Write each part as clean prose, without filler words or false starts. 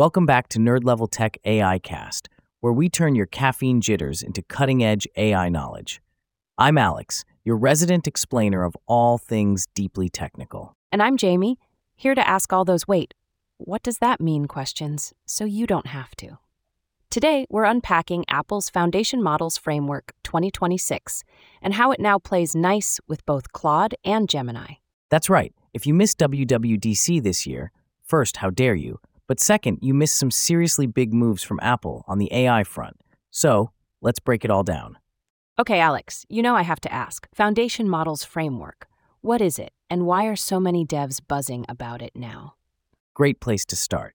Welcome back to Nerd Level Tech AI Cast, where we turn your caffeine jitters into cutting-edge AI knowledge. I'm Alex, your resident explainer of all things deeply technical. And I'm Jamie, here to ask all those what does that mean questions, so you don't have to. Today, we're unpacking Apple's Foundation Models Framework 2026 and how it now plays nice with both Claude and Gemini. That's right, if you missed WWDC this year, first, how dare you? But second, you missed some seriously big moves from Apple on the AI front. So, let's break it all down. Okay, Alex, you know I have to ask. Foundation Models Framework. What is it, and why are so many devs buzzing about it now? Great place to start.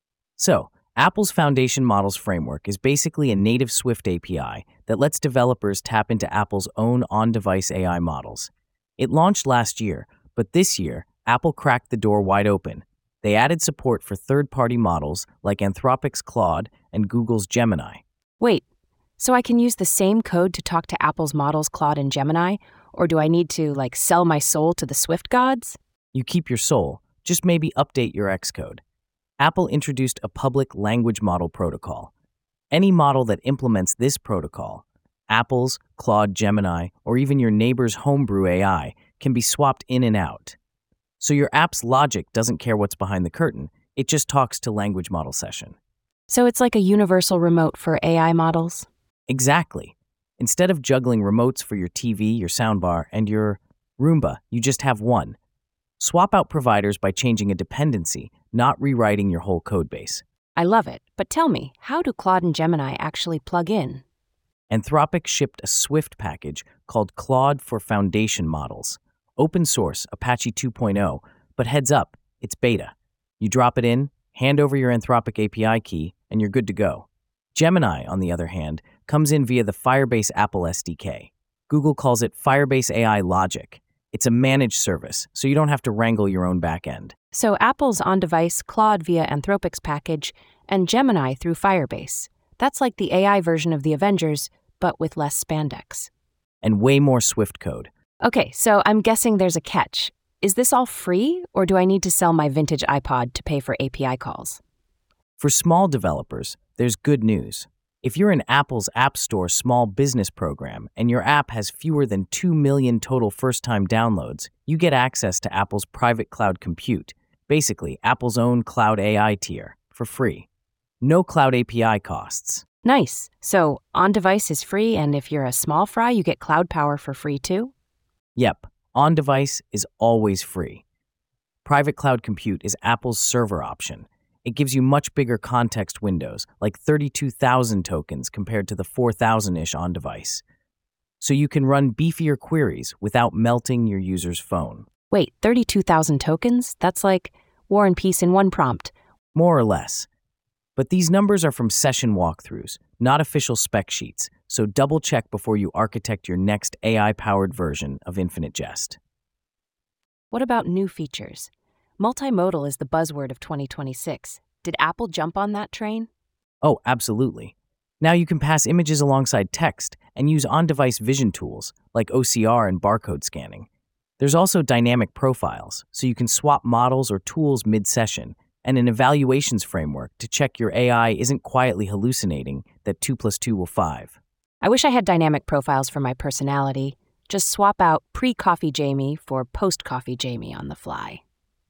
So, Apple's Foundation Models Framework is basically a native Swift API that lets developers tap into Apple's own on-device AI models. It launched last year, but this year, Apple cracked the door wide open. They added support for third-party models like Anthropic's Claude and Google's Gemini. Wait, so I can use the same code to talk to Apple's models Claude and Gemini, or do I need to, sell my soul to the Swift gods? You keep your soul, just maybe update your Xcode. Apple introduced a public language model protocol. Any model that implements this protocol, Apple's, Claude, Gemini, or even your neighbor's homebrew AI, can be swapped in and out. So your app's logic doesn't care what's behind the curtain, it just talks to language model session. So it's like a universal remote for AI models? Exactly. Instead of juggling remotes for your TV, your soundbar, and your Roomba, you just have one. Swap out providers by changing a dependency, not rewriting your whole codebase. I love it, but tell me, how do Claude and Gemini actually plug in? Anthropic shipped a Swift package called Claude for Foundation Models. Open source, Apache 2.0, but heads up, it's beta. You drop it in, hand over your Anthropic API key, and you're good to go. Gemini, on the other hand, comes in via the Firebase Apple SDK. Google calls it Firebase AI Logic. It's a managed service, so you don't have to wrangle your own backend. So Apple's on-device Claude via Anthropic's package and Gemini through Firebase. That's like the AI version of the Avengers, but with less spandex. And way more Swift code. Okay, so I'm guessing there's a catch. Is this all free, or do I need to sell my vintage iPod to pay for API calls? For small developers, there's good news. If you're in Apple's App Store small business program and your app has fewer than 2 million total first-time downloads, you get access to Apple's private cloud compute, basically Apple's own cloud AI tier, for free. No cloud API costs. Nice. So on-device is free, and if you're a small fry, you get cloud power for free too? Yep, on-device is always free. Private cloud compute is Apple's server option. It gives you much bigger context windows, like 32,000 tokens compared to the 4,000-ish on-device. So you can run beefier queries without melting your user's phone. Wait, 32,000 tokens? That's like War and Peace in one prompt. More or less. But these numbers are from session walkthroughs, not official spec sheets, so double-check before you architect your next AI-powered version of Infinite Jest. What about new features? Multimodal is the buzzword of 2026. Did Apple jump on that train? Oh, absolutely. Now you can pass images alongside text and use on-device vision tools like OCR and barcode scanning. There's also dynamic profiles, so you can swap models or tools mid-session, and an evaluations framework to check your AI isn't quietly hallucinating that 2 + 2 = 5. I wish I had dynamic profiles for my personality. Just swap out pre-coffee Jamie for post-coffee Jamie on the fly.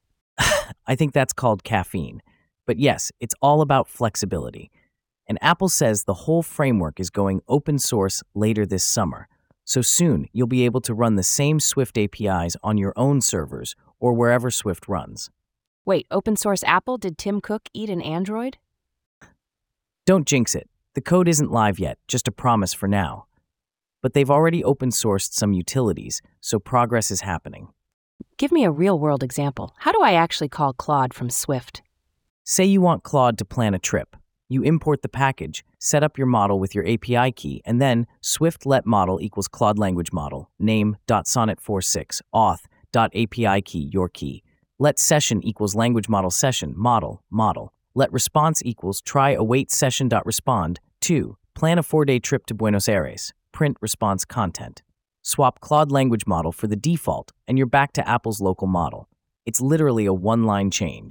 I think that's called caffeine. But yes, it's all about flexibility. And Apple says the whole framework is going open source later this summer. So soon, you'll be able to run the same Swift APIs on your own servers or wherever Swift runs. Wait, open source Apple? Did Tim Cook eat an Android? Don't jinx it. The code isn't live yet, just a promise for now. But they've already open sourced some utilities, so progress is happening. Give me a real-world example. How do I actually call Claude from Swift? Say you want Claude to plan a trip. You import the package, set up your model with your API key, and then Swift let model equals Claude language model, name.sonnet46, auth.api key, your key. Let session equals language model session, model. Let response equals try await session.respond, 2. Plan a 4-day trip to Buenos Aires. Print response content. Swap Claude language model for the default, and you're back to Apple's local model. It's literally a one-line change.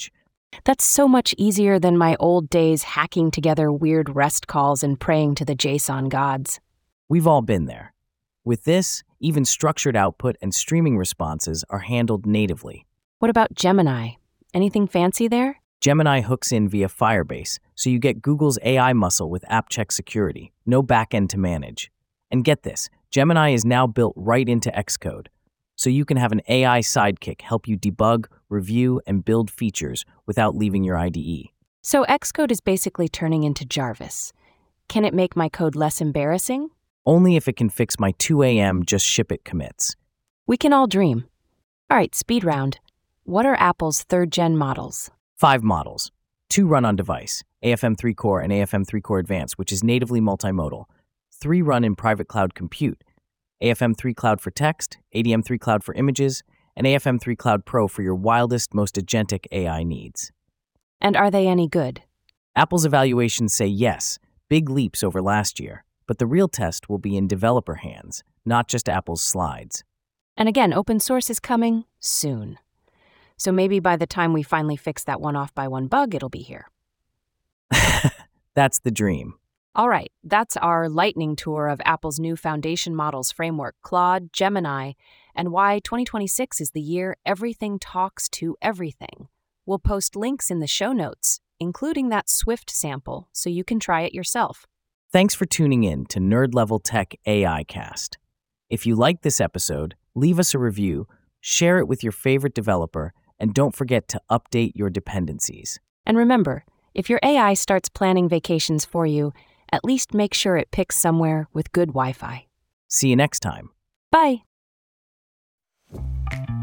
That's so much easier than my old days hacking together weird REST calls and praying to the JSON gods. We've all been there. With this, even structured output and streaming responses are handled natively. What about Gemini? Anything fancy there? Gemini hooks in via Firebase, so you get Google's AI muscle with AppCheck security, no backend to manage. And get this, Gemini is now built right into Xcode, so you can have an AI sidekick help you debug, review, and build features without leaving your IDE. So Xcode is basically turning into Jarvis. Can it make my code less embarrassing? Only if it can fix my 2 a.m. just ship it commits. We can all dream. All right, speed round. What are Apple's third-gen models? 5 models. 2 run on device, AFM3 Core and AFM3 Core Advanced, which is natively multimodal. 3 run in private cloud compute, AFM3 Cloud for text, ADM3 Cloud for images, and AFM3 Cloud Pro for your wildest, most agentic AI needs. And are they any good? Apple's evaluations say yes, big leaps over last year, but the real test will be in developer hands, not just Apple's slides. And again, open source is coming soon. So maybe by the time we finally fix that one-off-by-one bug, it'll be here. That's the dream. All right, that's our lightning tour of Apple's new foundation models framework, Claude, Gemini, and why 2026 is the year everything talks to everything. We'll post links in the show notes, including that Swift sample, so you can try it yourself. Thanks for tuning in to Nerd Level Tech AI Cast. If you liked this episode, leave us a review, share it with your favorite developer, and don't forget to update your dependencies. And remember, if your AI starts planning vacations for you, at least make sure it picks somewhere with good Wi-Fi. See you next time. Bye.